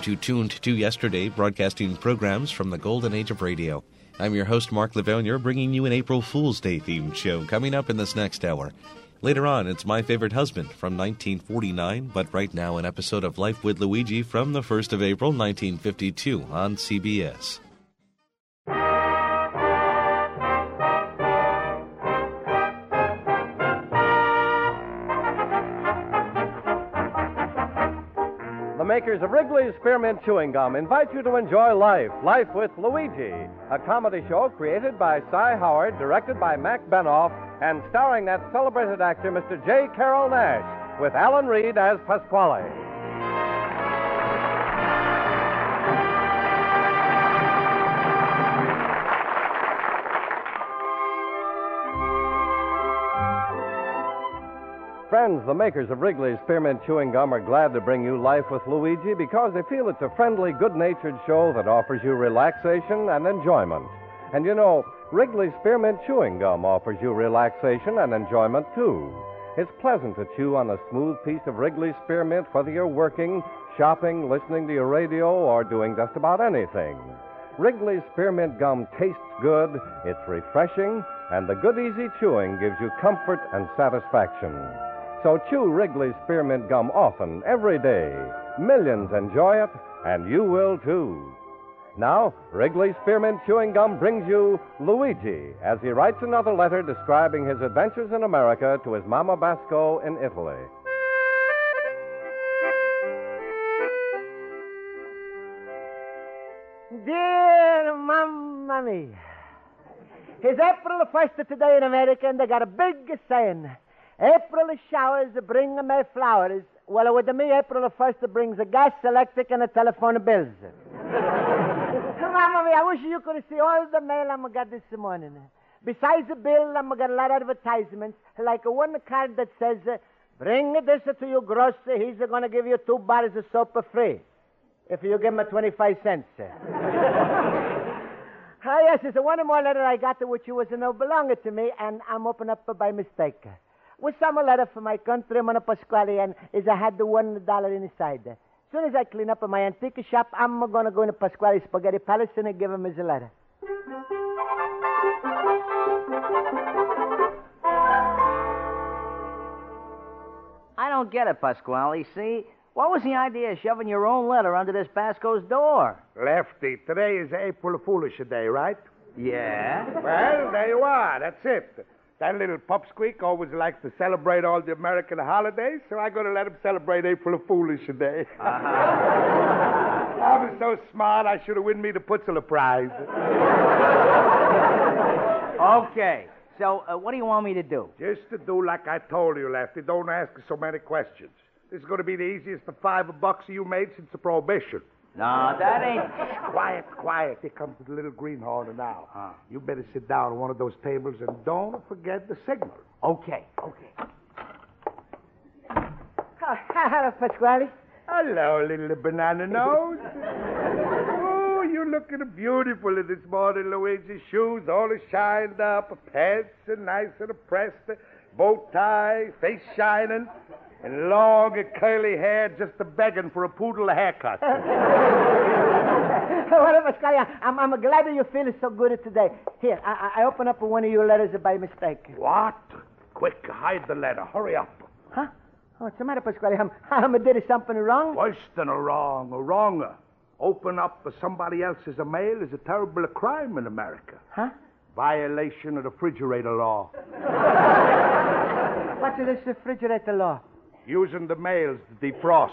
you tuned to yesterday, broadcasting programs from the golden age of radio. I'm your host, Mark Livonia, bringing you an April Fool's Day themed show coming up in this next hour. Later on, it's My Favorite Husband from 1949, but right now an episode of Life with Luigi from the 1st of April, 1952 on CBS. The makers of Wrigley's Spearmint Chewing Gum invite you to enjoy Life with Luigi, a comedy show created by Cy Howard, directed by Mac Benoff, and starring that celebrated actor, Mr. J. Carrol Naish, with Alan Reed as Pasquale. Friends, the makers of Wrigley's Spearmint Chewing Gum are glad to bring you Life with Luigi because they feel it's a friendly, good-natured show that offers you relaxation and enjoyment. And you know, Wrigley's Spearmint Chewing Gum offers you relaxation and enjoyment, too. It's pleasant to chew on a smooth piece of Wrigley's Spearmint, whether you're working, shopping, listening to your radio, or doing just about anything. Wrigley's Spearmint Gum tastes good, it's refreshing, and the good, easy chewing gives you comfort and satisfaction. So chew Wrigley's Spearmint Gum often, every day. Millions enjoy it, and you will, too. Now, Wrigley's Spearmint Chewing Gum brings you Luigi as he writes another letter describing his adventures in America to his Mama Basco in Italy. Dear Mamma Mia, it's April the 1st today in America, and they got a big saying. April showers bring me flowers. Well, with me, April the 1st brings a gas, electric, and a telephone bills. Mamma Mia, I wish you could see all the mail I'm got this morning. Besides the bill, I'm got a lot of advertisements, like one card that says, bring this to your grocer. He's going to give you 2 bars of soap for free if you give him 25 cents. Yes, it's one more letter I got which was no belonging to me, and I'm opening up by mistake. Was some letter from my countryman Pasquale, and I had the $1 inside. As soon as I clean up my antique shop, I'm going to go into Pasquale's Spaghetti Palace and give him his letter. I don't get it, Pasquale. See? What was the idea of shoving your own letter under this Basco's door? Lefty, today is April Foolish Day, right? Yeah? Well, there you are. That's it. That little pupsqueak always likes to celebrate all the American holidays, so I'm going to let him celebrate April Foolish Day. I was so smart, I should have won me the Putzler Prize. Okay. So, what do you want me to do? Just to do like I told you, Lefty. Don't ask so many questions. This is going to be the easiest $5 you made since the Prohibition. No, that ain't... Quiet. Here comes the little greenhorn now. You better sit down on one of those tables and don't forget the signal. Okay. Hello, Pasquale. Hello, little banana nose. Oh, you're looking beautiful this morning, Luigi. Shoes all shined up, pants and nice and pressed, bow tie, face shining, and long curly hair just begging for a poodle haircut. Well, Pasquale, I'm glad that you feel so good today. Here, I open up one of your letters by mistake. What? Quick, hide the letter. Hurry up. Huh? Oh, what's the matter, Pasquale? I did something wrong? Worse than a wronger. Open up for somebody else's mail is a terrible crime in America. Huh? Violation of the refrigerator law. What's this refrigerator law? Using the mails to defrost.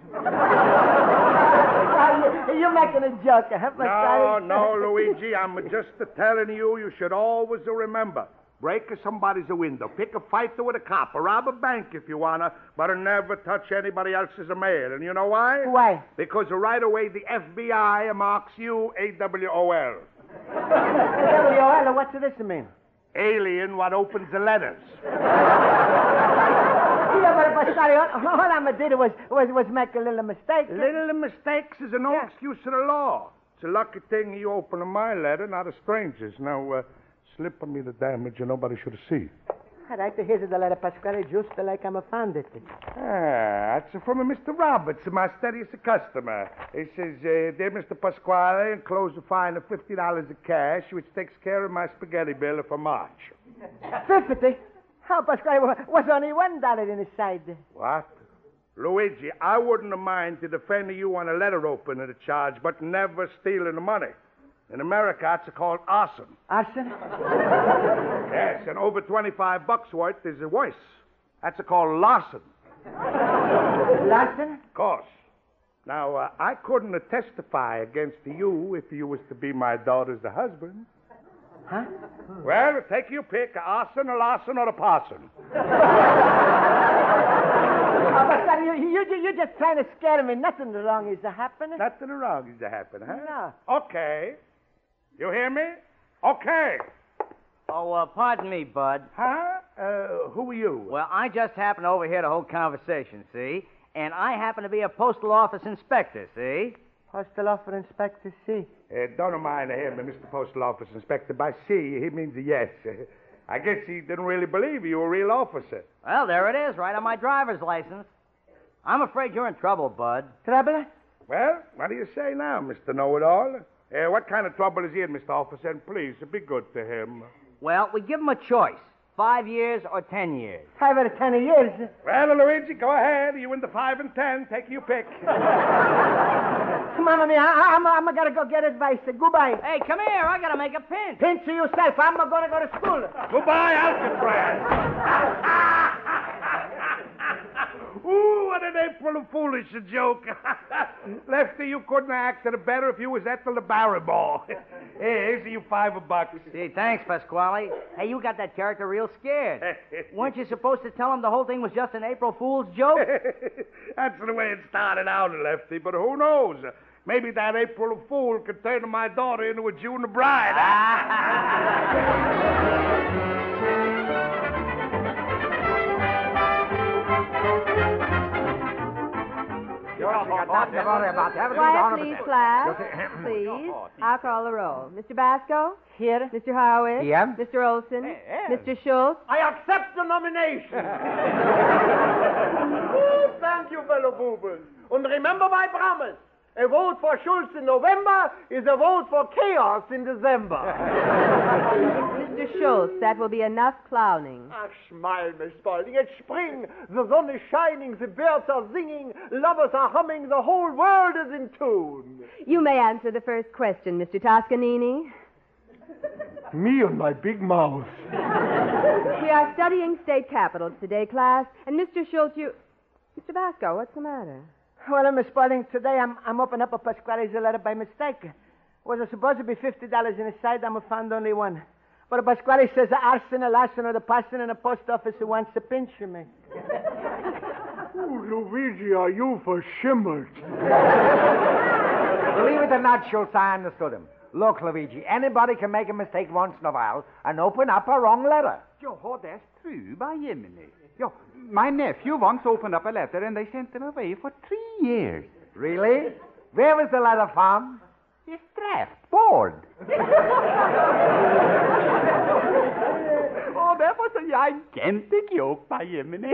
You're making a joke, huh, Pasquale? No, Luigi. I'm just telling you should always remember. Break somebody's window. Pick a fight with a cop. Or rob a bank if you wanna. But never touch anybody else's mail. And you know why? Why? Because right away the FBI marks you AWOL. AWOL? What's this mean? Alien what opens the letters. Yeah, but Pasquale, all I did was make a little mistake. Little mistakes is no excuse to the law. It's a lucky thing you opened my letter, not a stranger's. Now, slip me the damage and nobody should see. All right, here's the letter, Pasquale, just like I'm found it. That's from a Mr. Roberts, my steadiest customer. He says, Dear Mr. Pasquale, enclose a fine of $50 of cash, which takes care of my spaghetti bill for March. 50? Oh, Pasquale, was only $1 in his side. What? Luigi, I wouldn't have minded defending you on a letter opener charge, but never stealing the money. In America, that's called arson. Arson? Yes, and over $25 worth is worse. That's called larceny. Larson? Of course. Now, I couldn't testify against you if you was to be my daughter's husband. Huh? Well, take your pick, arson, a larson, or a parson. Oh, Pasquale, you're just trying to scare me. Nothing wrong is happening. Nothing wrong is happening, huh? No. Okay. You hear me? Okay. Oh, pardon me, Bud. Huh? Who are you? Well, I just happened to overhear the whole conversation, see? And I happen to be a postal office inspector, see? Postal office inspector, see. Don't mind him, Mr. Postal Office Inspector. By C, he means yes. I guess he didn't really believe you were a real officer. Well, there it is, right on my driver's license. I'm afraid you're in trouble, Bud. Trouble? Well, what do you say now, Mr. Know-It-All? What kind of trouble is he in, Mr. Officer? And please, be good to him. Well, we give him a choice. 5 years or 10 years. 5 out of 10 years. Well, Luigi, go ahead. You in the 5 and 10. Take your pick. Mamma mia, I'm gonna go get advice. Goodbye. Hey, come here. I gotta make a pinch. Pinch to yourself. I'm gonna go to school. Goodbye, Alcatraz. Ooh, what an April Foolish joke. Lefty, you couldn't have acted better if you was Ethel the Barrymore. Here's you $5. Gee, thanks, Pasquale. Hey, you got that character real scared. Weren't you supposed to tell him the whole thing was just an April Fool's joke? That's the way it started out, Lefty, but who knows? Maybe that April Fool could turn my daughter into a June bride. Quiet, please, class. Please. I'll call the roll. Mr. Basco? Here. Mr. Horowitz? Yeah. Mr. Olson? Mr. Schultz? I accept the nomination. Oh, thank you, fellow boobers. And remember my promise. A vote for Schultz in November is a vote for chaos in December. Mr. Schultz, that will be enough clowning. Ach, smile, Miss Spaulding. It's spring. The sun is shining. The birds are singing. Lovers are humming. The whole world is in tune. You may answer the first question, Mr. Toscanini. Me and my big mouth. We are studying state capitals today, class. And Mr. Schultz, Mr. Basco, what's the matter? Well, Miss Spaulding, today I'm opening up a Pasquale's letter by mistake. Was it supposed to be $50 in his side? I found only one. But Pasquale says arson, a larson, or the parson in the post office who wants to pinch me. Oh, Luigi, are you for shimmered? Believe it or not, Schultz, I understood him. Look, Luigi, anybody can make a mistake once in a while and open up a wrong letter. Ja, that's true, by Jiminy. Ja, my nephew once opened up a letter and they sent him away for 3 years. Really? Where was the letter from? His draft board. Oh, that was a gigantic joke, by Jiminy.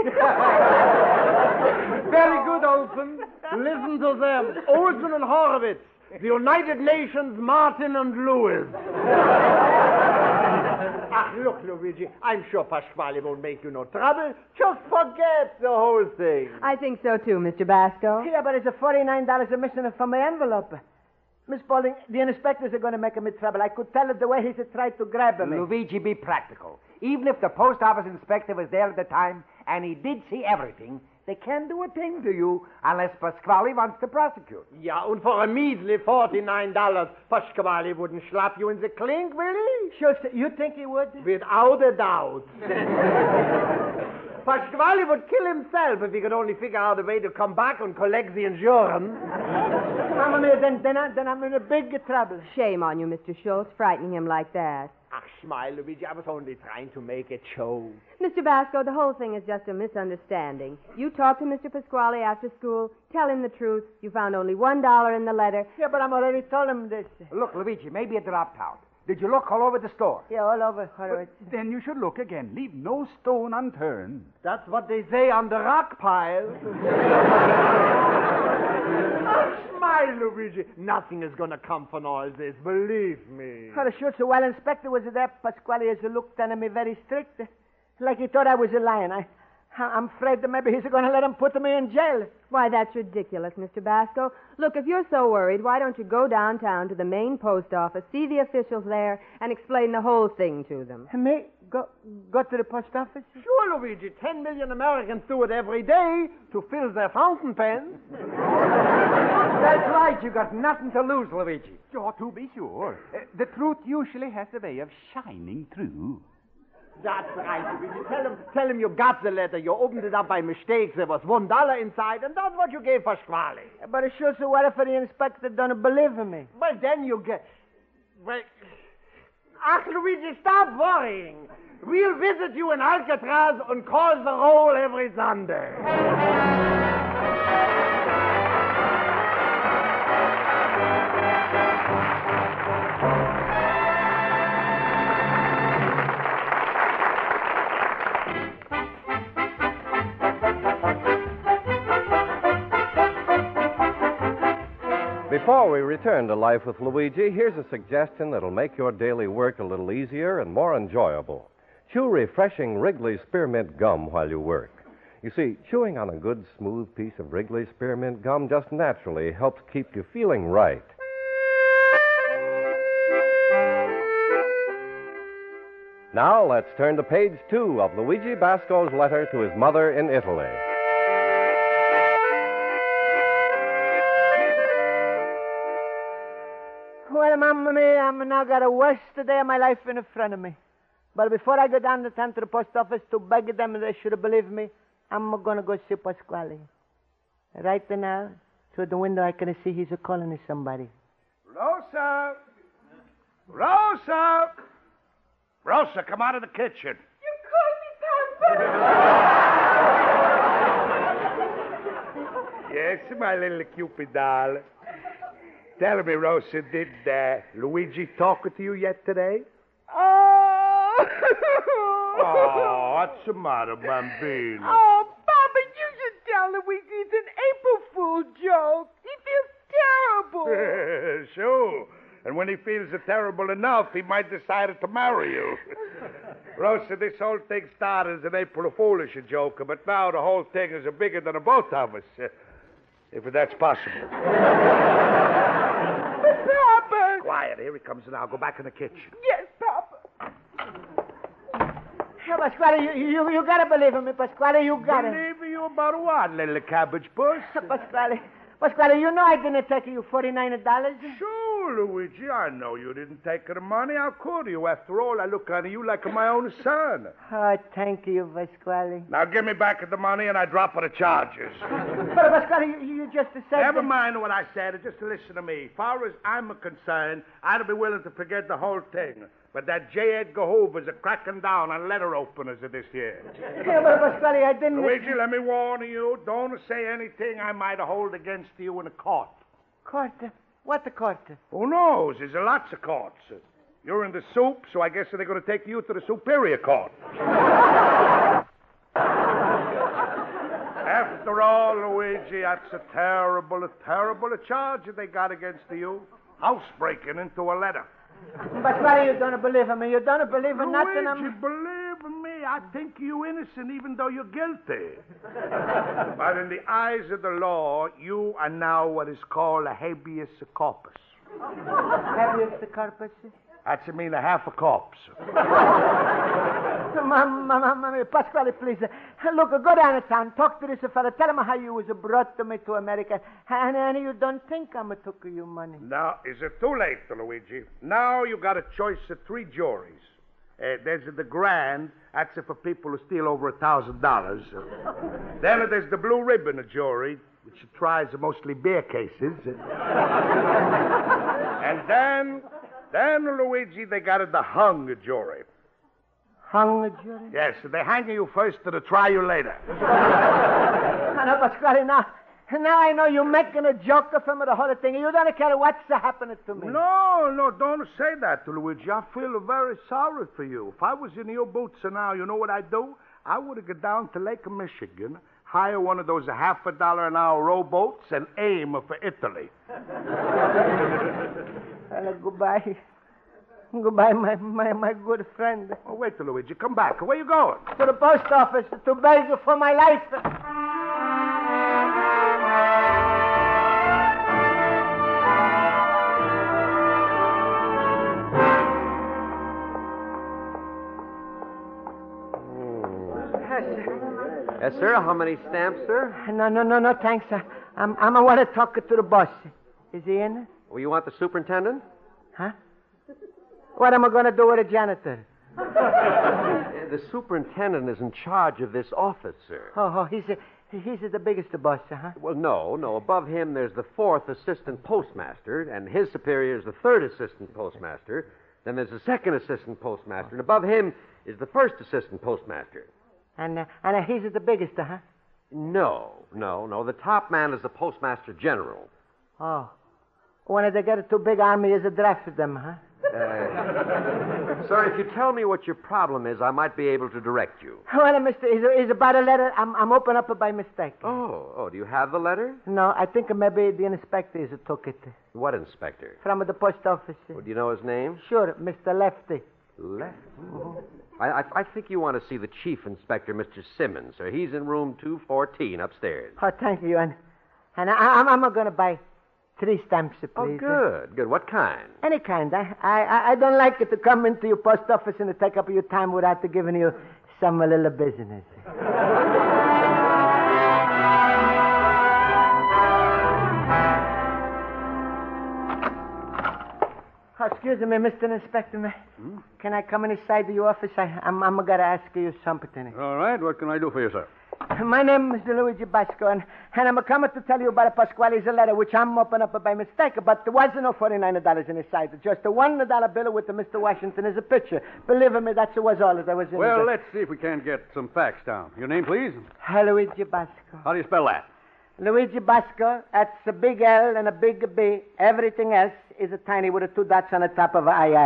Very good, Olson. Listen to them. Olson and Horowitz. The United Nations, Martin and Lewis. Look, Luigi, I'm sure Pasquale won't make you no trouble. Just forget the whole thing. I think so, too, Mr. Basco. Yeah, but it's a $49 missing from my envelope. Miss Spaulding, the inspectors are going to make him in trouble. I could tell it the way he tried to grab me. Luigi, be practical. Even if the post office inspector was there at the time and he did see everything, they can't do a thing to you unless Pasquale wants to prosecute. Yeah, and for a measly $49, Pasquale wouldn't slap you in the clink, will he? Sure, you think he would? Without a doubt. Pasquale would kill himself if he could only figure out a way to come back and collect the insurance. Mamma mia, then I'm in a big trouble. Shame on you, Mr. Schultz, frightening him like that. Ach, smile, Luigi. I was only trying to make it show. Mr. Basco, the whole thing is just a misunderstanding. You talk to Mr. Pasquale after school, tell him the truth. You found only $1 in the letter. Yeah, but I'm already told him this. Look, Luigi, maybe you dropped out. Did you look all over the store? Yeah, all over. All right. Then you should look again. Leave no stone unturned. That's what they say on the rock pile. Smile, Luigi. Nothing is going to come from all this, believe me. Well, sure, so while Inspector was there, Pasquale has looked at me very strict. Like he thought I was a lion. I'm afraid that maybe he's going to let him put me in jail. Why, that's ridiculous, Mr. Basco. Look, if you're so worried, why don't you go downtown to the main post office, see the officials there, and explain the whole thing to them? Me? Go to the post office? Sure, Luigi. 10 million Americans do it every day to fill their fountain pens. That's right. You got nothing to lose, Luigi. Oh, to be sure. The truth usually has a way of shining through. That's right, Luigi. Tell him you got the letter. You opened it up by mistake. There was $1 inside, and that's what you gave Pasquale. But sure, so what if the inspector don't believe in me? Well, then you get... Well... Ach, Luigi, stop worrying. We'll visit you in Alcatraz and call the roll every Sunday. Before we return to Life with Luigi, here's a suggestion that'll make your daily work a little easier and more enjoyable. Chew refreshing Wrigley Spearmint Gum while you work. You see, chewing on a good, smooth piece of Wrigley Spearmint Gum just naturally helps keep you feeling right. Now let's turn to page 2 of Luigi Basco's letter to his mother in Italy. Well, Mamma mia, I'm now got the worst day of my life in front of me. But before I go down to town to the post office to beg them they should believe me, I'm going to go see Pasquale. Right now, through the window, I can see he's calling somebody. Rosa! Rosa! Rosa, come out of the kitchen. You called me, Papa. Yes, my little Cupid doll. Tell me, Rosa, did Luigi talk to you yet today? Oh! Oh, what's the matter, Bambino? Oh, Papa, you should tell Luigi it's an April Fool joke. He feels terrible. Sure. And when he feels terrible enough, he might decide to marry you. Rosa, this whole thing started as an April Foolish joke, but now the whole thing is bigger than the both of us. If that's possible. Papa! Quiet, here he comes now. Go back in the kitchen. Yes, Papa. Pasquale, you got to believe in me, Pasquale, you got to. Believe you about what, little cabbage puss? Pasquale, you know I didn't take you $49. Sure, Luigi, I know you didn't take the money. How could you? After all, I look on you like my own son. Oh, thank you, Pasquale. Now give me back the money and I drop the charges. But, Pasquale, you just said... Never mind what I said. Just listen to me. As far as I'm concerned, I'd be willing to forget the whole thing. But that J. Edgar Hoover's cracking down on letter openers this year. Yeah, but Pasquale, I didn't... Luigi, let me warn you. Don't say anything I might hold against you in a court. Court? What the court? Who knows? There's lots of courts. You're in the soup, so I guess they're going to take you to the Superior Court. After all, Luigi, that's a terrible charge they got against you. Housebreaking into a letter. Pasquale, you don't believe in me. You don't believe in nothing. Luigi, believe in me. I think you innocent even though you're guilty. But in the eyes of the law, you are now what is called a habeas corpus. Habeas corpus? That's a half a corpse. Mamma, Pasquale, please. Look, go down to town. Talk to this fella. Tell him how you was brought to me to America. And you don't think I'm took you money. Now, is it too late, Luigi? Now you got a choice of 3 juries. There's the grand. That's for people who steal over $1,000. Then there's the blue ribbon jury, which tries mostly beer cases. And then, Luigi, they got the hung jury. Hung jury? Yes, they hang you first to try you later. No, Pasquale, now Now I know you're making a joke of him or the whole thing. You don't care what's happening to me. No, don't say that, Luigi. I feel very sorry for you. If I was in your boots now, you know what I'd do? I would have gone down to Lake Michigan, hire one of those $50 an hour rowboats, and aim for Italy. Well, goodbye. Goodbye, my good friend. Oh, wait, Luigi. Come back. Where you going? To the post office to beg for my life. Yes, sir. How many stamps, sir? No, thanks. I want to talk to the boss. Is he in? Oh, you want the superintendent? Huh? What am I going to do with a janitor? The superintendent is in charge of this office, sir. Oh, he's the biggest boss, huh? Well, no. Above him, there's the 4th assistant postmaster, and his superior is the 3rd assistant postmaster. Then there's the 2nd assistant postmaster, and above him is the 1st assistant postmaster. And he's the biggest, huh? No. The top man is the postmaster general. Oh. When they get a too big army, is it drafted them, huh? Sir, if you tell me what your problem is, I might be able to direct you. Well, mister, is about a letter I'm opened up by mistake. Oh, do you have the letter? No, I think maybe the inspector took it. What inspector? From the post office. Well, do you know his name? Sure, Mr. Lefty. Lefty? I think you want to see the chief inspector, Mr. Simmons, sir. He's in room 214 upstairs. Oh, thank you. And I'm going to buy 3 stamps, please. Oh, good. What kind? Any kind. I don't like it to come into your post office and to take up your time without giving you some little business. Oh, excuse me, Mr. Inspector. Can I come inside your office? I'm going to ask you something. All right. What can I do for you, sir? My name is Luigi Basco, and I'm coming to tell you about Pasquale's letter, which I'm opening up by mistake, but there wasn't no $49 inside. Just a $1 bill with the Mr. Washington as a picture. Believe me, that was all that was in it. Well, let's see if we can get some facts down. Your name, please? Luigi Basco. How do you spell that? Luigi Basco, that's a big L and a big B. Everything else is a tiny with a 2 dots on the top of a I.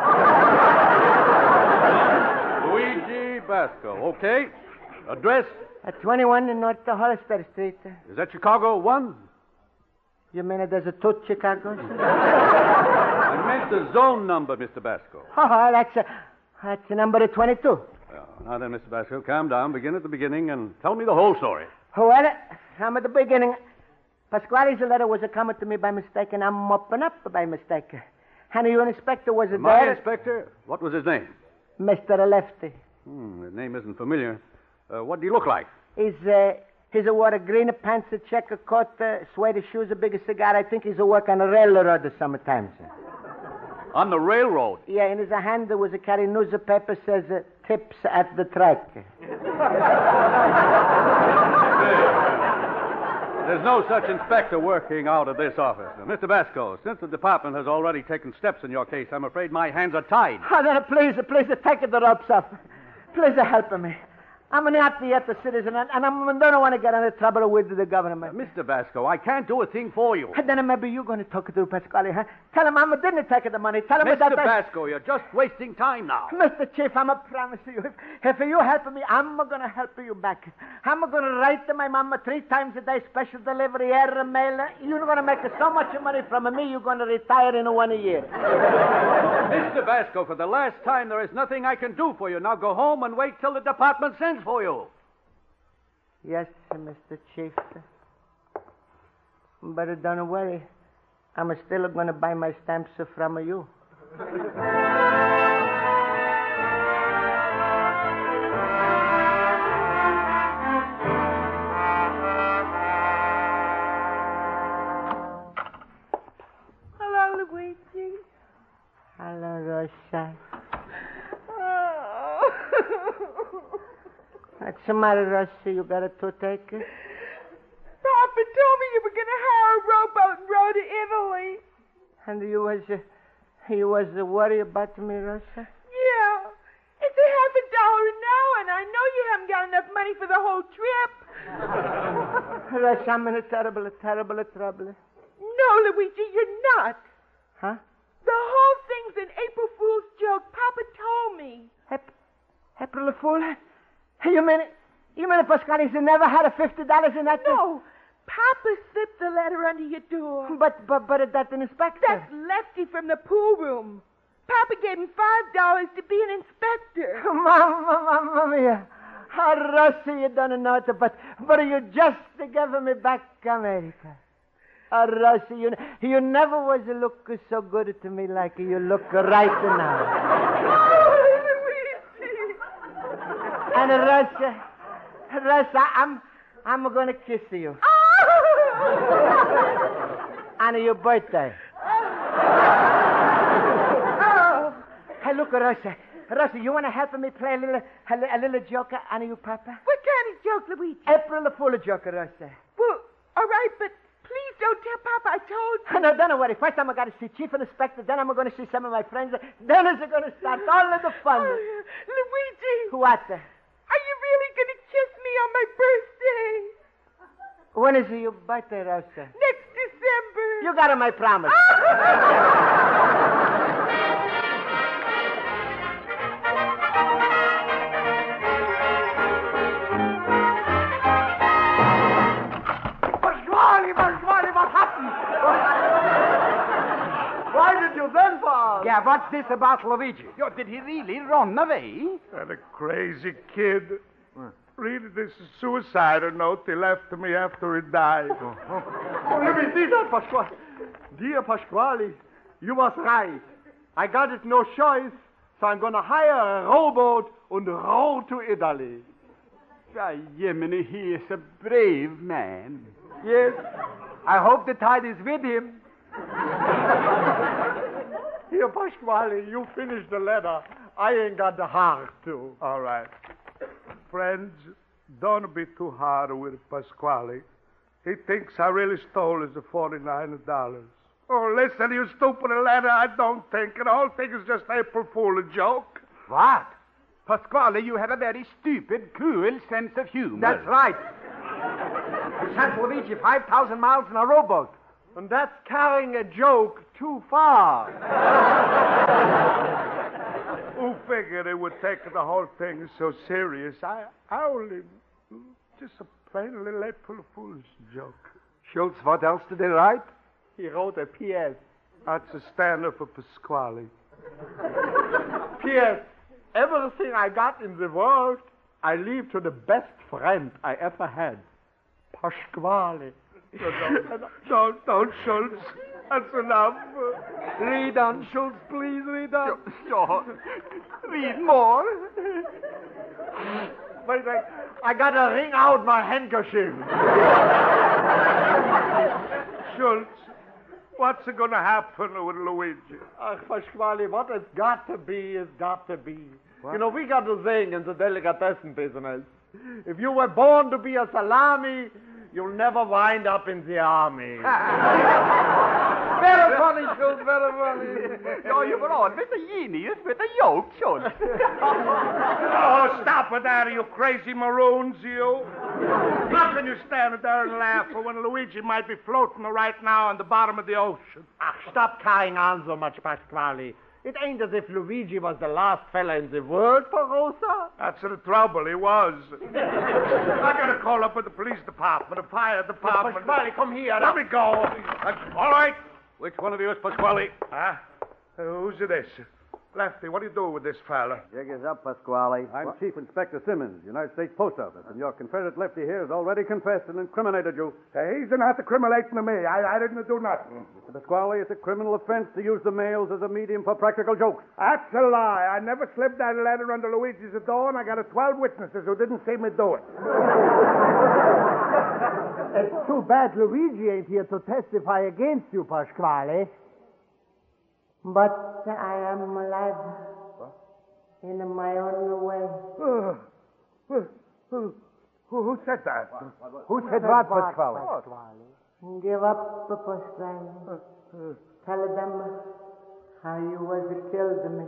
Luigi Basco. Okay. Address? At 21 in North Hollister Street. Is that Chicago 1? You mean there's a 2 Chicagos? I meant the zone number, Mr. Basco. Oh, that's number 22. Well, now then, Mr. Basco, calm down. Begin at the beginning and tell me the whole story. Well, from the beginning, Pasquale's letter was coming to me by mistake, and I'm opening up by mistake. And your inspector was there. My inspector? What was his name? Mr. Lefty. His name isn't familiar. What do you look like? He's wore a green pants, a checker coat, suede shoes, a big cigar. I think he's work on a railroad sometimes. On the railroad? Yeah, in his hand there was a carry newspaper says tips at the track. There's no such inspector working out of this office. Now, Mr. Basco, since the department has already taken steps in your case, I'm afraid my hands are tied. Oh, then please take the ropes off. Please help me. I'm not yet a citizen, and I don't want to get into trouble with the government. Mr. Basco, I can't do a thing for you. And then maybe you're going to talk to Pasquale, huh? Tell him I didn't take the money. Tell him Mr. that... Mr. Basco, you're just wasting time now. Mr. Chief, I'm promise you, if you help me, I'm going to help you back. I'm going to write to my mama 3 times a day, special delivery, air, mail. You're going to make so much money from me, you're going to retire in 1 year. Mr. Basco, for the last time, there is nothing I can do for you. Now go home and wait till the department sends for you. Yes, Mr. Chief. But don't worry. I'm still going to buy my stamps from you. Hello, Luigi. Hello, Rosa. Oh. What's the matter, Rosa? You got a toothache? Papa told me you were going to hire a rowboat and row to Italy. And you was worried about me, Rosa? Yeah. It's $50 an hour, and I know you haven't got enough money for the whole trip. Russ, I'm in a terrible trouble. No, Luigi, you're not. Huh? The whole thing's an April Fool's joke. Papa told me. April Fool? You mean Pasquale never had a $50 in that? No. Papa slipped the letter under your door. But that's an inspector. That's Lefty from the pool room. Papa gave him $5 to be an inspector. Mamma mia. Oh, Rossi, you don't know it, but you just gave me back America. Oh, Rossi, you never was look so good to me like you look right now. And Rossi, I'm going to kiss you. On your birthday. Hey, look, Rossi, you want to help me play a little joke on you, Papa? What kind of joke, Luigi? April Fool joke, Rossi. Well, all right, but please don't tell Papa I told you. No, don't worry. First I'm going to see Chief Inspector, then I'm going to see some of my friends. Then it's going to start all of the fun. Luigi! What? Are you really going to kiss me on my birthday? When is your birthday, Rosa? Next December. You got my promise. Pasquale, what happened? Why did you send for us? Yeah, what's this about Luigi? Yo, did he really run away? That a crazy kid. Really, this is suicide note he left to me after he died. Let me see that, Pasquale. Dear Pasquale, you was right. I got it no choice, so I'm going to hire a rowboat and row to Italy. Why, Jiminy, he is a brave man. Yes, I hope the tide is with him. Here, Pasquale, you finish the letter. I ain't got the heart to. All right. Friends, don't be too hard with Pasquale. He thinks I really stole his $49. Oh, listen, you stupid letter, I don't think. The whole thing is just April Fool joke. What? Pasquale, you have a very stupid, cruel sense of humor. That's right. You sent Luigi 5,000 miles in a rowboat. And that's carrying a joke too far. Who figured it would take the whole thing so serious? I only... just a plain little April Fool's joke. Schultz, what else did he write? He wrote a P.S. That's a stand-up for Pasquale. P.S. Everything I got in the world, I leave to the best friend I ever had. Pasquale. Don't, Schultz. That's enough. Read on, Schultz, please, read on. Sure. Read more. Wait, I gotta wring out my handkerchief. Schultz, what's going to happen with Luigi? Pasquale, what has got to be is got to be. What? You know, we got to sing in the delicatessen business. If you were born to be a salami, you'll never wind up in the army. Very funny, Schultz, very funny. No, you were on with the genius with the yoke, Schultz. Oh, stop with that, you crazy maroons, you. How can you stand there and laugh when Luigi might be floating right now on the bottom of the ocean? Stop carrying on so much, Pasquale. It ain't as if Luigi was the last fella in the world for Rosa. That's the trouble, he was. I gotta call up with the police department, the fire department. Pasquale, come here. Let me go. All right. Which one of you is Pasquale? Huh? Who's this? Lefty, what do you do with this fella? Jig is up, Pasquale. I'm Chief Inspector Simmons, United States Post Office, and your Confederate Lefty here has already confessed and incriminated you. He's not incriminating me. I didn't do nothing. Mr. Pasquale, it's a criminal offense to use the mails as a medium for practical jokes. That's a lie. I never slipped that letter under Luigi's door, and I got 12 witnesses who didn't see me do it. It's too bad Luigi ain't here to testify against you, Pasquale. But I am alive. In my own way. Who said that? Who said what, Pasquale? Give up, Pasquale. Tell them how you was killed me.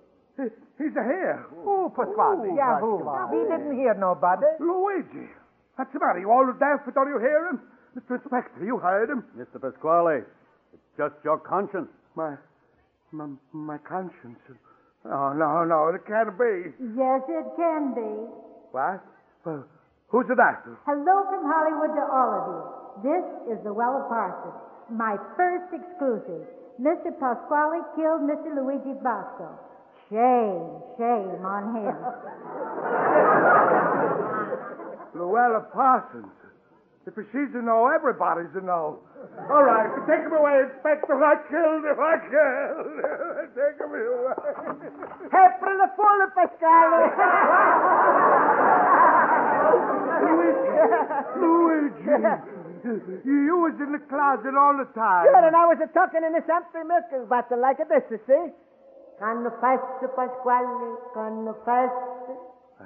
He's here. Oh, Pasquale. Yahoo. We didn't hear nobody. Luigi. What's the matter? You all deaf, but don't you hear him? Mr. Inspector, you heard him. Mr. Pasquale, it's just your conscience. My conscience. No, it can't be. Yes, it can be. What? Well, who's that? Hello from Hollywood to all of you. This is Luella Parsons, my first exclusive. Mr. Pasquale killed Mr. Luigi Basco. Shame on him. Luella Parsons. If she's a no, everybody's a no. All right, take him away, Inspector. I killed him. Take him away. April the Fool, Pasquale. Luigi. You was in the closet all the time. Sure, and I was talking in this empty milk bottle like this, you see? Confesso, Pasquale, confesso.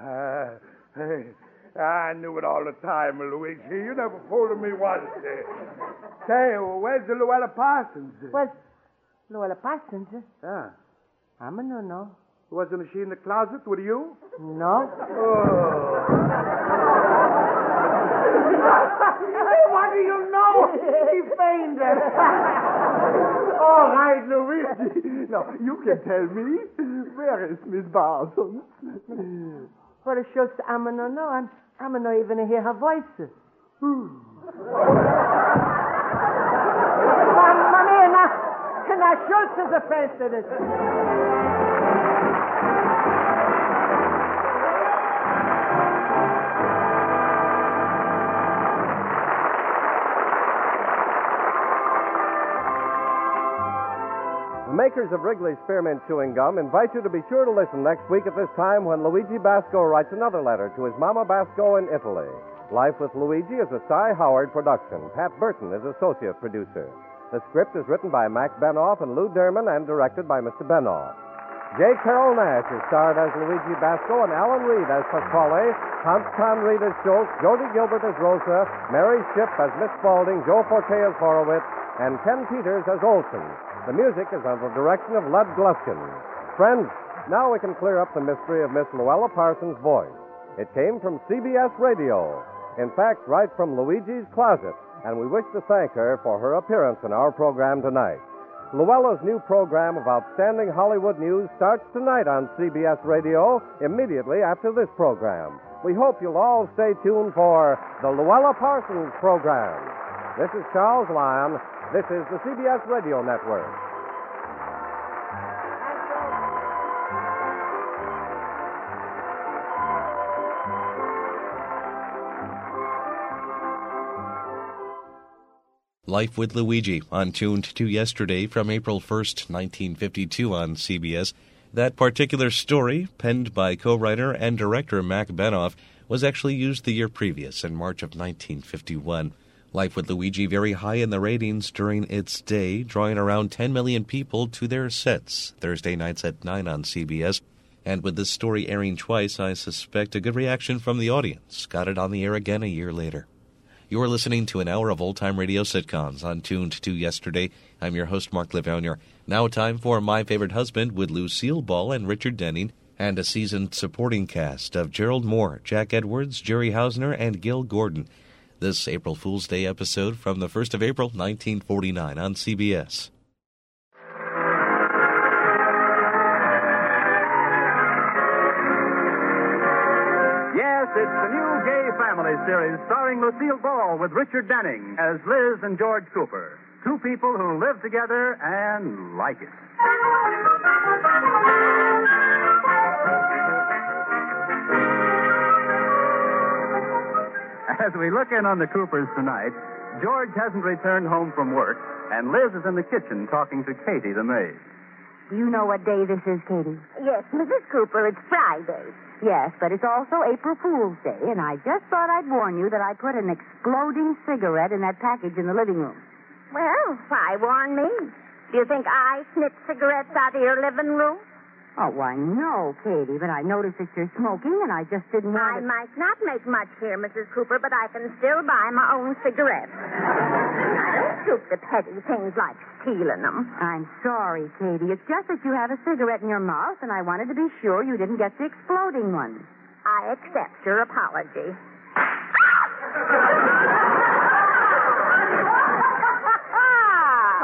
I knew it all the time, Luigi. You never fooled me once. Say, where's the Luella Parsons? Where's Luella Parsons? Yeah. I'm a no. Wasn't she in the closet with you? No. What do you know? He fainted. All right, Luigi. Now, you can tell me, where is Miss Parsons? For a show, I'm a no. I'm not even hear her voice. Mamma mia, now Schultz is a face to this. The makers of Wrigley's Spearmint Chewing Gum invite you to be sure to listen next week at this time when Luigi Basco writes another letter to his Mama Basco in Italy. Life with Luigi is a Cy Howard production. Pat Burton is associate producer. The script is written by Mac Benoff and Lou Derman and directed by Mr. Benoff. J. Carroll Nash is starred as Luigi Basco and Alan Reed as Pasquale, Hans Conried as Schultz, Jody Gilbert as Rosa, Mary Shipp as Miss Spaulding, Joe Forte as Horowitz, and Ken Peters as Olson. The music is under the direction of Lud Gluskin. Friends, now we can clear up the mystery of Miss Luella Parsons' voice. It came from CBS Radio. In fact, right from Luigi's closet, and we wish to thank her for her appearance in our program tonight. Luella's new program of outstanding Hollywood news starts tonight on CBS Radio, immediately after this program. We hope you'll all stay tuned for the Luella Parsons program. This is Charles Lyon. This is the CBS Radio Network. Life with Luigi, on Tuned to Yesterday from April 1st, 1952 on CBS. That particular story, penned by co-writer and director Mac Benoff, was actually used the year previous, in March of 1951. Life with Luigi very high in the ratings during its day, drawing around 10 million people to their sets, Thursday nights at 9 on CBS. And with this story airing twice, I suspect a good reaction from the audience. Got it on the air again a year later. You're listening to an hour of old-time radio sitcoms on Tuned to Yesterday. I'm your host, Mark Levonier. Now time for My Favorite Husband with Lucille Ball and Richard Denning, and a seasoned supporting cast of Gerald Moore, Jack Edwards, Jerry Hausner, and Gil Gordon. This April Fool's Day episode from the 1st of April, 1949 on CBS. Yes, it's the new Gay Family series starring Lucille Ball with Richard Denning as Liz and George Cooper. Two people who live together and like it. As we look in on the Coopers tonight, George hasn't returned home from work, and Liz is in the kitchen talking to Katie, the maid. You know what day this is, Katie? Yes, Mrs. Cooper, it's Friday. Yes, but it's also April Fool's Day, and I just thought I'd warn you that I put an exploding cigarette in that package in the living room. Well, why warn me? Do you think I snitch cigarettes out of your living room? Oh, why, no, Katie, but I noticed that you're smoking, and I just didn't want I might not make much here, Mrs. Cooper, but I can still buy my own cigarettes. I don't stoop to petty things like stealing them. I'm sorry, Katie. It's just that you have a cigarette in your mouth, and I wanted to be sure you didn't get the exploding one. I accept your apology.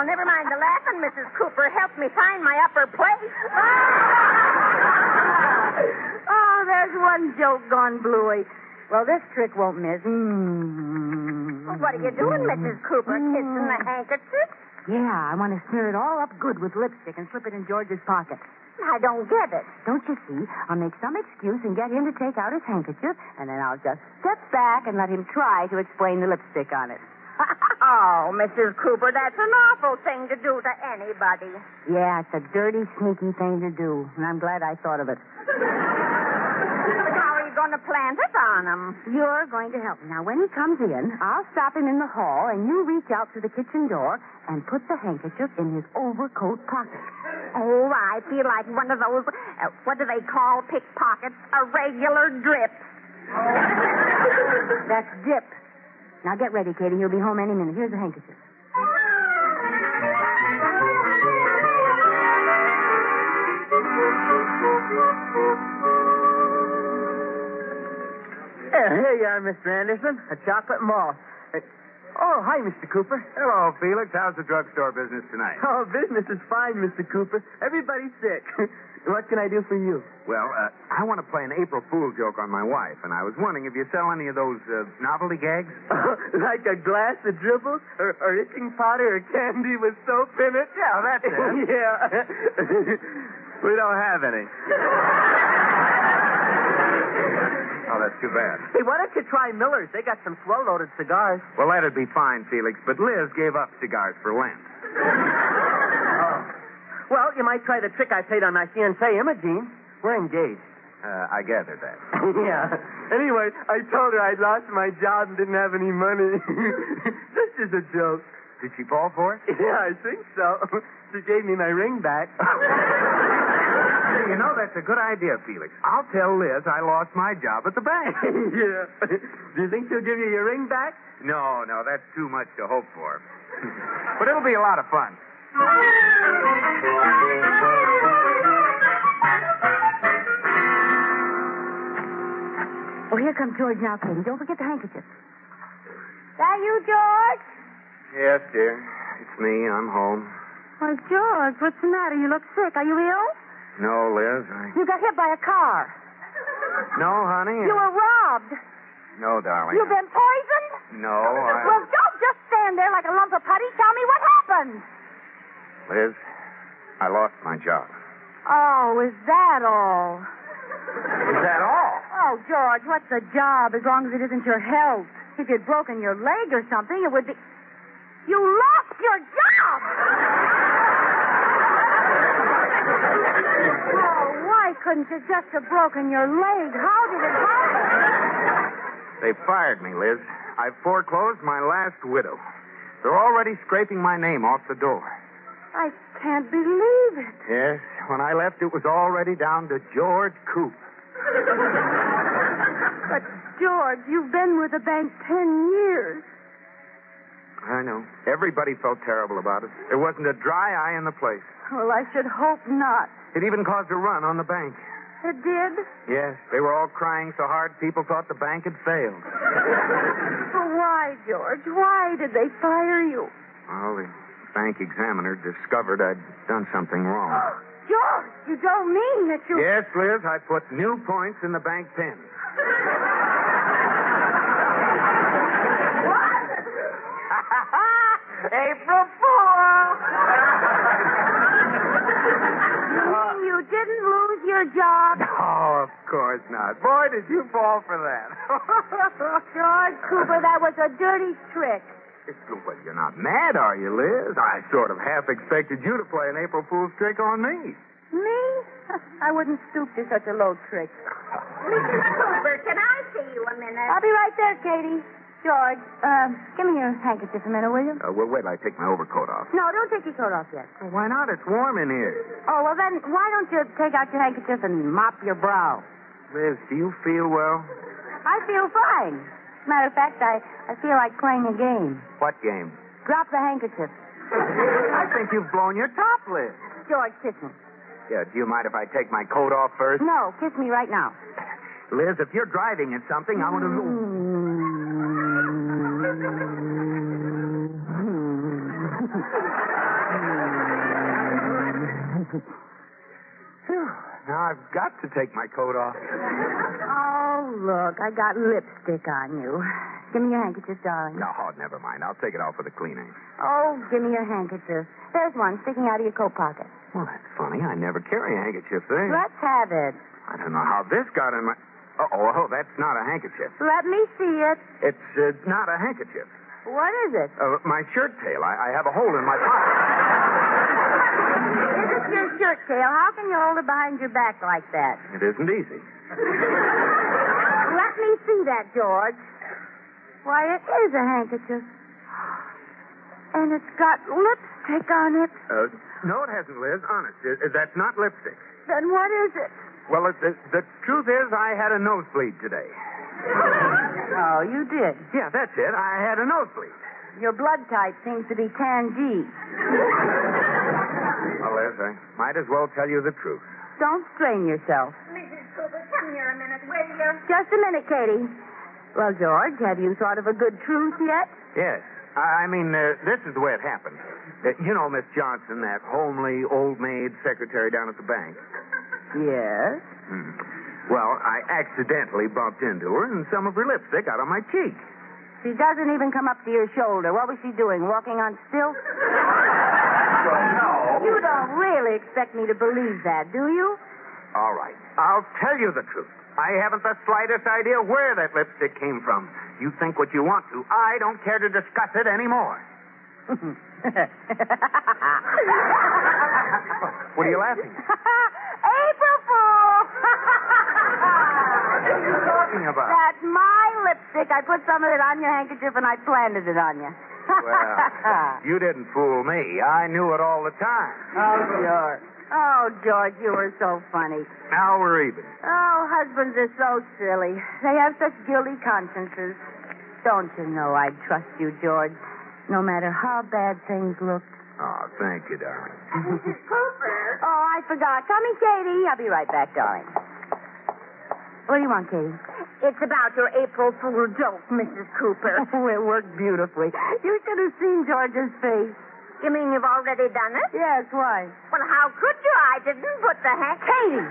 Oh, never mind the laughing, Mrs. Cooper. Help me find my upper place. Oh, there's one joke gone bluey. Well, this trick won't miss. Well, what are you doing, Mrs. Cooper? Kissing the handkerchief? Yeah, I want to smear it all up good with lipstick and slip it in George's pocket. I don't get it. Don't you see? I'll make some excuse and get him to take out his handkerchief, and then I'll just step back and let him try to explain the lipstick on it. Oh, Mrs. Cooper, that's an awful thing to do to anybody. Yeah, it's a dirty, sneaky thing to do, and I'm glad I thought of it. How are you going to plant it on him? You're going to help me. Now, when he comes in, I'll stop him in the hall, and you reach out to the kitchen door and put the handkerchief in his overcoat pocket. Oh, I feel like one of those, what do they call pickpockets? A regular drip. That's dip. Now, get ready, Katie. He'll be home any minute. Here's the handkerchief. Here you are, Mr. Anderson. A chocolate moth. Oh, hi, Mr. Cooper. Hello, Felix. How's the drugstore business tonight? Oh, business is fine, Mr. Cooper. Everybody's sick. What can I do for you? Well, I want to play an April Fool joke on my wife, and I was wondering if you sell any of those novelty gags? Like a glass of dribbles, or itching powder, or candy with soap in it? Yeah, that's it. Yeah. We don't have any. Oh, that's too bad. Hey, why don't you try Miller's? They got some swell-loaded cigars. Well, that'd be fine, Felix, but Liz gave up cigars for Lent. Well, you might try the trick I played on my fiancée, Imogene. We're engaged. I gathered that. Yeah. Anyway, I told her I'd lost my job and didn't have any money. This is a joke. Did she fall for it? Yeah, I think so. She gave me my ring back. You know, that's a good idea, Felix. I'll tell Liz I lost my job at the bank. Yeah. Do you think she'll give you your ring back? No, that's too much to hope for. But it'll be a lot of fun. Oh, here comes George now, Katie. Don't forget the handkerchief. That you, George? Yes, dear. It's me. I'm home. Why, George, what's the matter? You look sick. Are you ill? No, Liz. You got hit by a car. No, honey. You were robbed. No, darling. You've been poisoned? No, Well, don't just stand there like a lump of putty. Tell me what happened. Liz, I lost my job. Oh, is that all? Is that all? Oh, George, what's a job as long as it isn't your health? If you'd broken your leg or something, it would be... You lost your job! Oh, why couldn't you just have broken your leg? How did it happen? They fired me, Liz. I foreclosed my last widow. They're already scraping my name off the door. I can't believe it. Yes, when I left, it was already down to George Coop. But, George, you've been with the bank 10 years. I know. Everybody felt terrible about it. There wasn't a dry eye in the place. Well, I should hope not. It even caused a run on the bank. It did? Yes, they were all crying so hard people thought the bank had failed. Well, why, George? Why did they fire you? Well, the bank examiner discovered I'd done something wrong. George, you don't mean that you... Yes, Liz, I put new points in the bank pin. April Fool! You mean you didn't lose your job? Oh, of course not. Boy, did you fall for that. George Cooper, that was a dirty trick. Well, you're not mad, are you, Liz? I sort of half expected you to play an April Fool's trick on me. Me? I wouldn't stoop to such a low trick. Mrs. Cooper, can I see you a minute? I'll be right there, Katie. George, give me your handkerchief a minute, will you? Well, wait till I take my overcoat off. No, don't take your coat off yet. Well, why not? It's warm in here. Oh, well, then why don't you take out your handkerchief and mop your brow? Liz, do you feel well? I feel fine. Matter of fact, I feel like playing a game. What game? Drop the handkerchief. I think you've blown your top, Liz. George, kiss me. Yeah, do you mind if I take my coat off first? No, kiss me right now. Liz, if you're driving at something, I want to... Phew. Now I've got to take my coat off. Oh, look, I got lipstick on you. Give me your handkerchief, darling. No, never mind. I'll take it off for the cleaning. Oh, give me your handkerchief. There's one sticking out of your coat pocket. Well, that's funny. I never carry a handkerchief there. Let's have it. I don't know how this got in my... Oh, that's not a handkerchief. Let me see it. It's not a handkerchief. What is it? My shirt tail. I have a hole in my pocket. This is your shirt tail. How can you hold it behind your back like that? It isn't easy. Let me see that, George. Why, it is a handkerchief. And it's got lipstick on it. No, it hasn't, Liz. Honest. That's not lipstick. Then what is it? Well, the truth is I had a nosebleed today. Oh, you did? Yeah, that's it. I had a nosebleed. Your blood type seems to be tan G. Well, Liz, I might as well tell you the truth. Don't strain yourself. Mrs. Cooper, come here a minute, will you? Just a minute, Katie. Well, George, have you thought of a good truth yet? Yes. I mean, this is the way it happened. You know Miss Johnson, that homely, old maid secretary down at the bank. Yes. Well, I accidentally bumped into her, and some of her lipstick got on my cheek. She doesn't even come up to your shoulder. What was she doing, walking on stilts? No. You don't really expect me to believe that, do you? All right. I'll tell you the truth. I haven't the slightest idea where that lipstick came from. You think what you want to. I don't care to discuss it anymore. What are you laughing at? April Fool! What are you talking about? That's my lipstick. I put some of it on your handkerchief and I planted it on you. Well, you didn't fool me. I knew it all the time. Oh, George. Oh, George, you were so funny. Now we're even. Oh, husbands are so silly. They have such guilty consciences. Don't you know I'd trust you, George, no matter how bad things look. Oh, thank you, darling. Mrs. Cooper. Oh, I forgot. Come in, Katie. I'll be right back, darling. What do you want, Katie? It's about your April Fool joke, Mrs. Cooper. Oh, it worked beautifully. You should have seen George's face. You mean you've already done it? Yes, why? Well, how could you? I didn't put the Katie!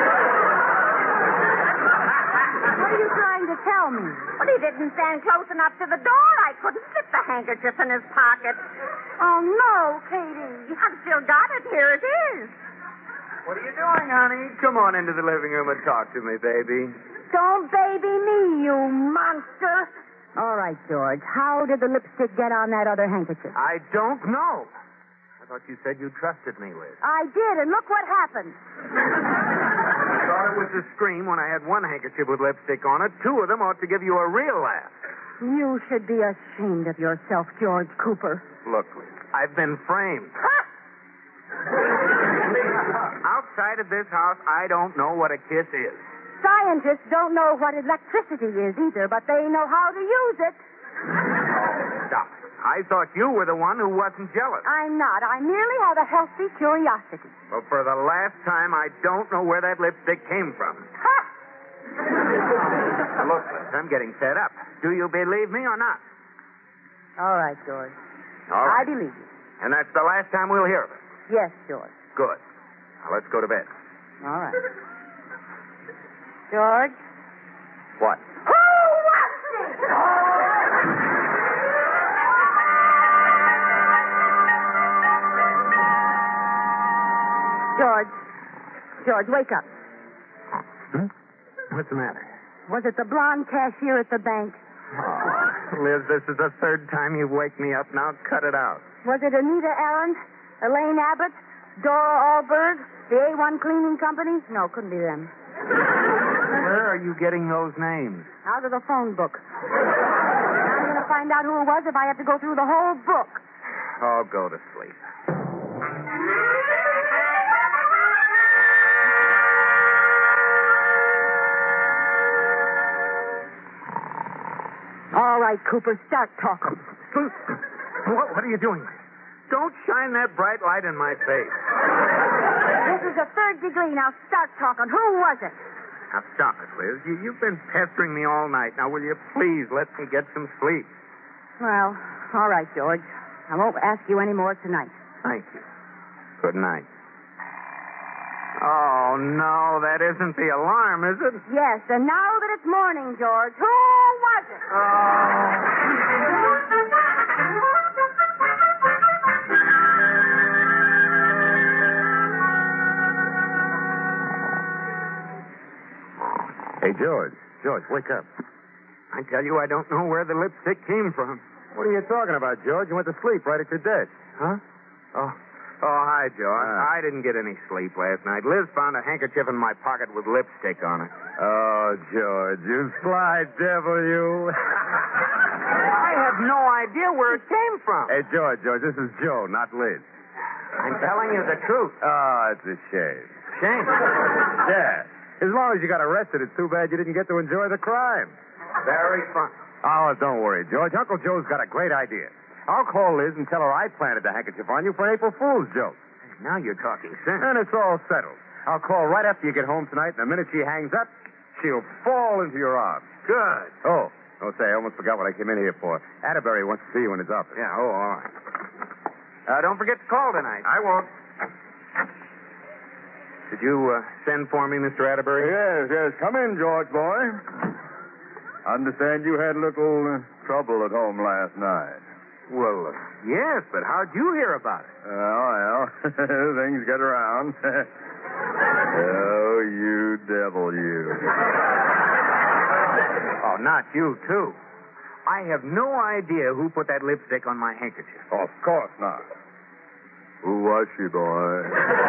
What are you trying to tell me? Well, he didn't stand close enough to the door. I couldn't slip the handkerchief in his pocket. Oh, no, Katie. I've still got it. Here it is. What are you doing, honey? Come on into the living room and talk to me, baby. Don't baby me, you monster. All right, George. How did the lipstick get on that other handkerchief? I don't know. I thought you said you trusted me, Liz. I did, and look what happened. I thought it was a scream when I had one handkerchief with lipstick on it. Two of them ought to give you a real laugh. You should be ashamed of yourself, George Cooper. Look, Liz, I've been framed. Outside of this house, I don't know what a kiss is. Scientists don't know what electricity is either, but they know how to use it. Stop it. I thought you were the one who wasn't jealous. I'm not. I merely have a healthy curiosity. Well, for the last time, I don't know where that lipstick came from. Ha! Look, Liz, I'm getting fed up. Do you believe me or not? All right, George. All right. I believe you. And that's the last time we'll hear of it. Yes, George. Good. Now, let's go to bed. All right. George? What? Who was it? George, wake up. What's the matter? Was it the blonde cashier at the bank? Oh, Liz, this is the third time you've waked me up. Now cut it out. Was it Anita Arendt, Elaine Abbott, Dora Alberg, the A1 Cleaning Company? No, couldn't be them. Where are you getting those names? Out of the phone book. I'm going to find out who it was if I have to go through the whole book. Oh, go to sleep. All right, Cooper, start talking. What are you doing? Don't shine that bright light in my face. This is a third degree. Now start talking. Who was it? Now stop it, Liz. You've been pestering me all night. Now, will you please let me get some sleep? Well, all right, George. I won't ask you any more tonight. Thank you. Good night. Oh, no, that isn't the alarm, is it? Yes, and now that it's morning, George, who was it? Hey, George. George, wake up. I tell you, I don't know where the lipstick came from. What are you talking about, George? You went to sleep right at your desk. Huh? Oh, hi, Joe. I didn't get any sleep last night. Liz found a handkerchief in my pocket with lipstick on it. Oh, George, you sly devil, you. I have no idea where it came from. Hey, George, this is Joe, not Liz. I'm telling you the truth. Oh, it's a shame. Shame? Yeah. As long as you got arrested, it's too bad you didn't get to enjoy the crime. Very fun. Oh, don't worry, George. Uncle Joe's got a great idea. I'll call Liz and tell her I planted the handkerchief on you for an April Fool's joke. Now you're talking sense. And it's all settled. I'll call right after you get home tonight, and the minute she hangs up, she'll fall into your arms. Good. Oh, say, I almost forgot what I came in here for. Atterbury wants to see you in his office. Yeah, all right. Don't forget to call tonight. I won't. Did you send for me, Mr. Atterbury? Yes. Come in, George boy. Understand you had a little trouble at home last night. Well, yes, but how'd you hear about it? Well, things get around. Oh, you devil, you. Oh, not you, too. I have no idea who put that lipstick on my handkerchief. Of course not. Who was she, boy?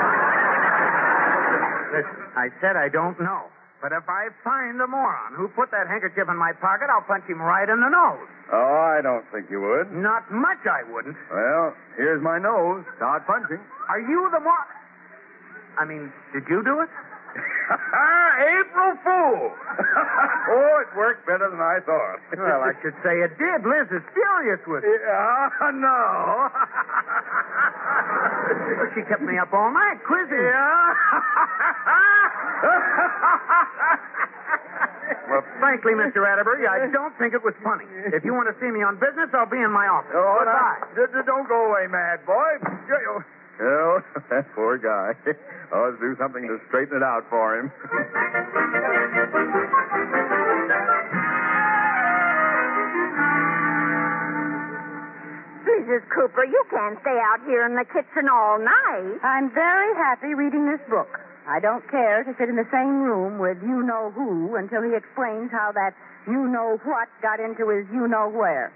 Listen, I said I don't know. But if I find the moron who put that handkerchief in my pocket, I'll punch him right in the nose. Oh, I don't think you would. Not much I wouldn't. Well, here's my nose. Start punching. Are you the moron? I mean, did you do it? April Fool! Oh, it worked better than I thought. Well, I should say it did. Liz is furious with it. No. She kept me up all night quizzing. Yeah? Well, frankly, Mr. Atterbury, I don't think it was funny. If you want to see me on business, I'll be in my office. Oh, goodbye. Don't go away, mad boy. Oh, that poor guy. I'll do something to straighten it out for him. Mrs. Cooper, you can't stay out here in the kitchen all night. I'm very happy reading this book. I don't care to sit in the same room with you-know-who until he explains how that you-know-what got into his you-know-where.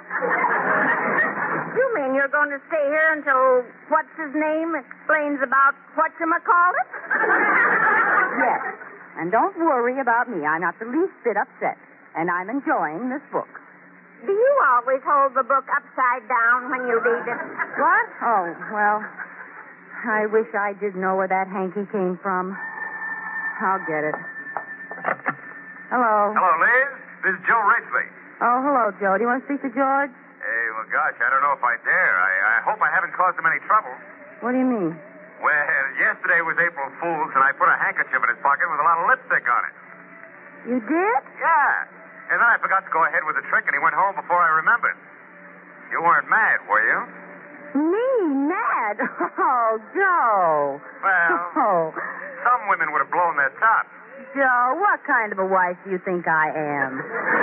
You mean you're going to stay here until what's-his-name explains about whatchamacallit? Yes. And don't worry about me. I'm not the least bit upset. And I'm enjoying this book. Do you always hold the book upside down when you read it? What? Oh, well, I wish I did know where that hanky came from. I'll get it. Hello. Hello, Liz. This is Joe Ridgely. Oh, hello, Joe. Do you want to speak to George? Hey, well, gosh, I don't know if I dare. I hope I haven't caused him any trouble. What do you mean? Well, yesterday was April Fool's, and I put a handkerchief in his pocket with a lot of lipstick on it. You did? Yeah. And then I forgot to go ahead with the trick, and he went home before I remembered. You weren't mad, were you? Me? Mad? Oh, Joe. Well, some women would have blown their tops. Joe, what kind of a wife do you think I am?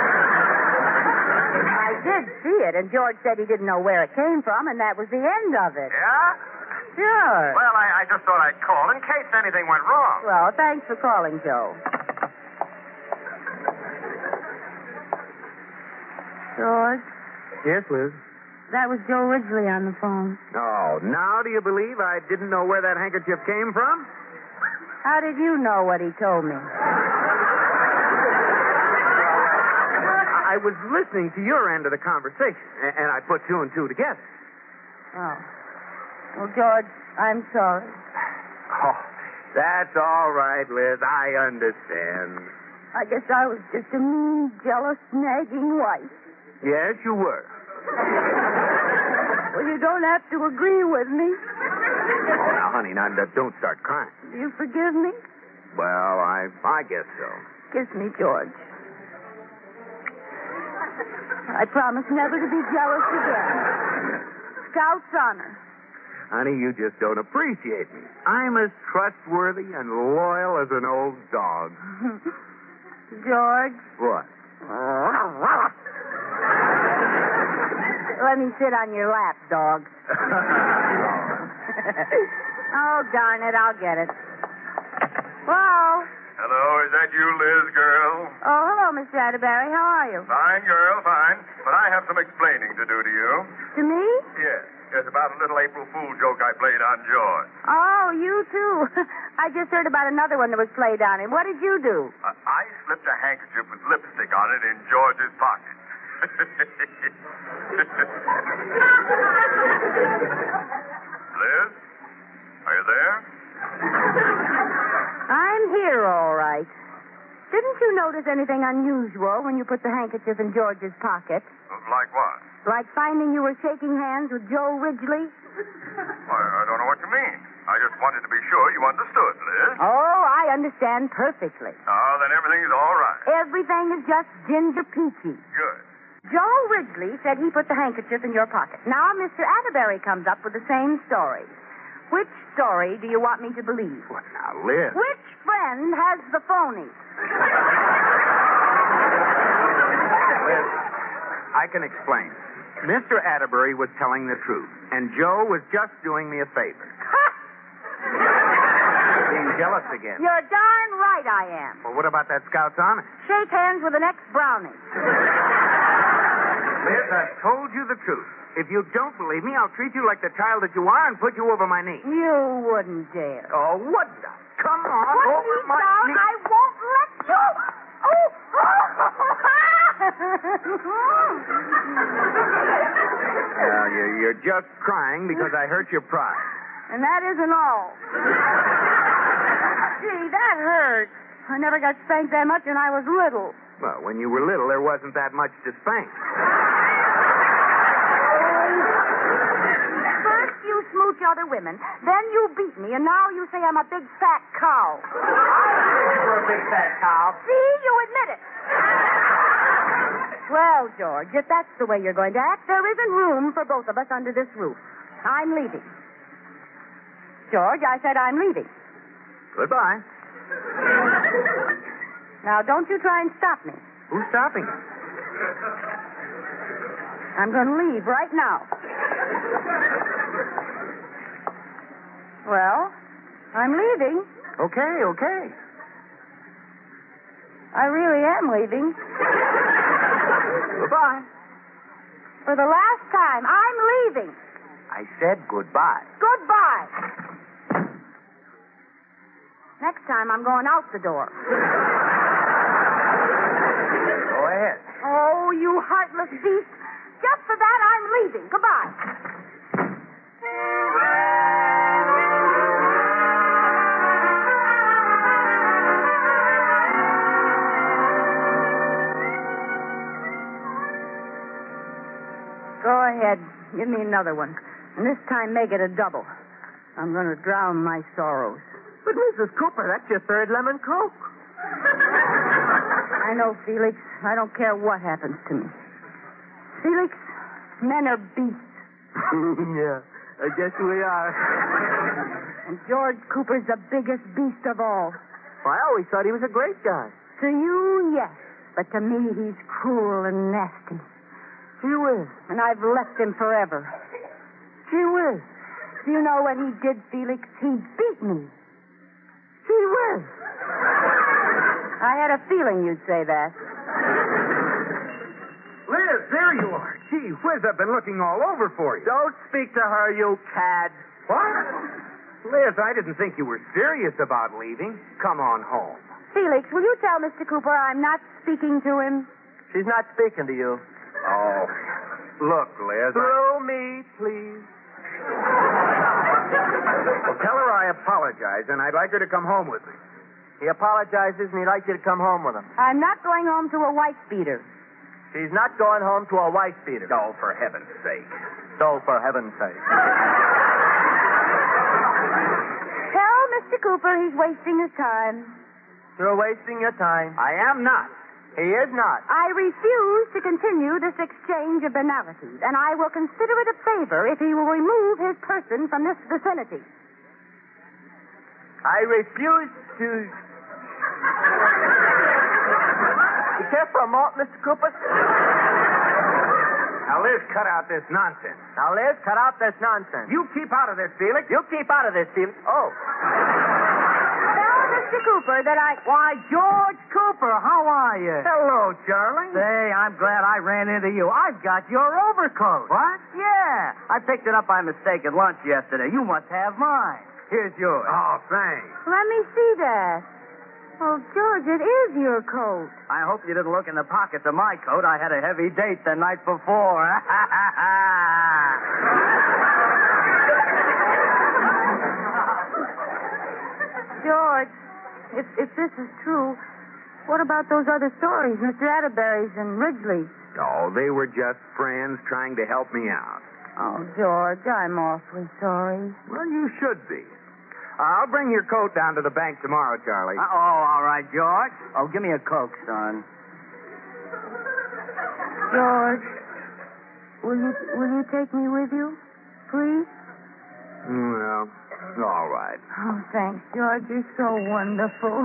I did see it, and George said he didn't know where it came from, and that was the end of it. Yeah? Sure. Well, I just thought I'd call in case anything went wrong. Well, thanks for calling, Joe. George? Yes, Liz? That was Joe Ridgely on the phone. Oh, now do you believe I didn't know where that handkerchief came from? How did you know what he told me? I was listening to your end of the conversation, and I put two and two together. Oh. Well, George, I'm sorry. Oh, that's all right, Liz. I understand. I guess I was just a mean, jealous, nagging wife. Yes, you were. Well, you don't have to agree with me. Oh, now, honey, now, don't start crying. Do you forgive me? Well, I guess so. Kiss me, George. I promise never to be jealous again. Scout's honor. Honey, you just don't appreciate me. I'm as trustworthy and loyal as an old dog. George, What? let me sit on your lap, dog. Oh, darn it, I'll get it. Hello? Hello, is that you, Liz, girl? Oh, hello, Mr. Atterbury. How are you? Fine, girl, fine. But I have some explaining to do to you. To me? Yes. Yes, about a little April Fool joke I played on George. Oh, you too. I just heard about another one that was played on him. What did you do? I slipped a handkerchief with lipstick on it in George's pocket. Liz? Are you there? I'm here, all right. Didn't you notice anything unusual when you put the handkerchief in George's pocket? Like what? Like finding you were shaking hands with Joe Ridgely? I don't know what you mean. I just wanted to be sure you understood, Liz. Oh, I understand perfectly. Oh, then everything's all right. Everything is just ginger peachy. Good. Joe Ridgely said he put the handkerchief in your pocket. Now, Mr. Atterbury comes up with the same story. Which story do you want me to believe? What now, Liz? Which friend has the phony? Liz, I can explain. Mr. Atterbury was telling the truth, and Joe was just doing me a favor. Being jealous again. You're darn right I am. Well, what about that Scout's honor? Shake hands with the next brownie. Liz, I've told you the truth. If you don't believe me, I'll treat you like the child that you are and put you over my knee. You wouldn't dare. Oh, wouldn't I? Come on, Put over me my down. knee. I won't let you. Well, you're just crying because I hurt your pride. And that isn't all. Gee, that hurt. I never got spanked that much when I was little. Well, when you were little, there wasn't that much to spank. First you smooch other women, then you beat me, and now you say I'm a big fat cow. You're a big fat cow. See, you admit it. Well, George, if that's the way you're going to act, there isn't room for both of us under this roof. I'm leaving. George, I said I'm leaving. Goodbye. Now, don't you try and stop me. Who's stopping you? I'm going to leave right now. Well, I'm leaving. Okay. I really am leaving. Goodbye. For the last time, I'm leaving. I said goodbye. Goodbye. Next time, I'm going out the door. Go ahead. Oh, you heartless beast. Just for that, I'm leaving. Goodbye. Go ahead. Give me another one. And this time, make it a double. I'm going to drown my sorrows. But, Mrs. Cooper, that's your third lemon Coke. I know, Felix. I don't care what happens to me. Felix, men are beasts. Yeah, I guess we are. And George Cooper's the biggest beast of all. Well, I always thought he was a great guy. To you, yes. But to me, he's cruel and nasty. Gee whiz. And I've left him forever. Gee whiz. Do you know what he did, Felix? He beat me. Gee whiz. I had a feeling you'd say that. Liz, there you are. Gee whiz, I've been looking all over for you. Don't speak to her, you cad. What? Liz, I didn't think you were serious about leaving. Come on home. Felix, will you tell Mr. Cooper I'm not speaking to him? She's not speaking to you. Oh, look, Liz. Through me, please. Well, tell her I apologize, and I'd like her to come home with me. He apologizes, and he'd like you to come home with him. I'm not going home to a wife beater. She's not going home to a wife beater. Oh, for heaven's sake. So, for heaven's sake. Tell Mr. Cooper he's wasting his time. You're wasting your time. I am not. He is not. I refuse to continue this exchange of banalities, and I will consider it a favor if he will remove his person from this vicinity. I refuse to... Be careful, Malt, Mr. Cooper. Now, Liz, cut out this nonsense. Now, Liz, cut out this nonsense. You keep out of this, Felix. You keep out of this, Felix. Oh. Tell Mr. Cooper that Why, George Cooper, how are you? Hello, Charlie. Say, I'm glad I ran into you. I've got your overcoat. What? Yeah. I picked it up by mistake at lunch yesterday. You must have mine. Here's yours. Oh, thanks. Let me see that. Oh, George, it is your coat. I hope you didn't look in the pockets of my coat. I had a heavy date the night before. George, if this is true, what about those other stories, Mr. Atterbury's and Ridgely's? Oh, they were just friends trying to help me out. Oh, George, I'm awfully sorry. Well, you should be. I'll bring your coat down to the bank tomorrow, Charlie. All right, George. Oh, give me a Coke, son. George, will you take me with you, please? Well, all right. Oh, thanks, George. You're so wonderful.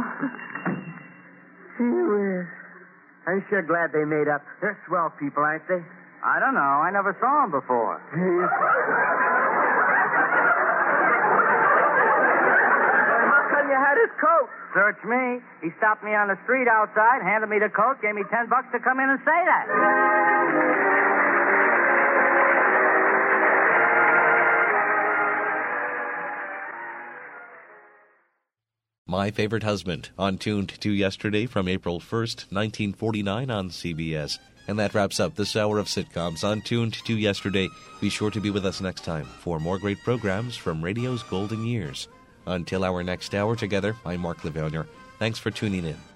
Gee whiz. I'm sure glad they made up. They're swell people, aren't they? I don't know. I never saw them before. You had his coat. Search me. He stopped me on the street outside, handed me the coat, gave me $10 to come in and say that. My Favorite Husband, on Tuned to Yesterday from April 1st, 1949 on CBS. And that wraps up this hour of sitcoms on Tuned to Yesterday. Be sure to be with us next time for more great programs from radio's golden years. Until our next hour together, I'm Mark Lavernier. Thanks for tuning in.